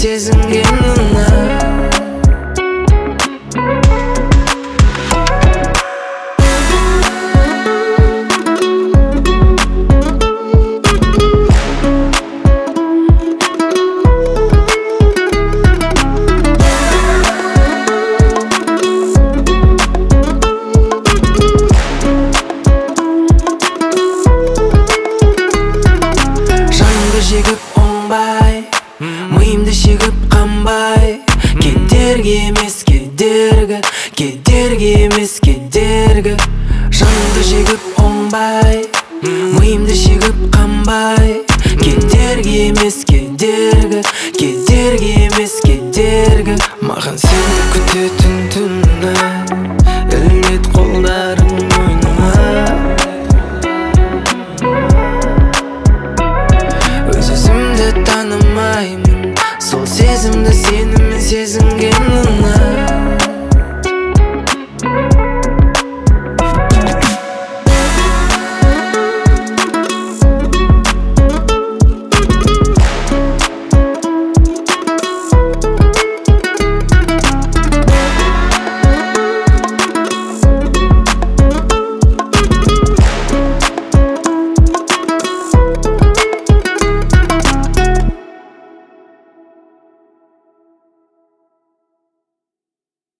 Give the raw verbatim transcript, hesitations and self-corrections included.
сезінген ұнап. Жегіп оңбай, миымды шегіп қанбай, кедергі емес кедергі, кедергі емес кедергі. Жанды жегіп оңбай, миымды шегіп қанбай, кедергі емес кедергі, кедергі емес кедергі. Маған сені күтетін түн ұнайды,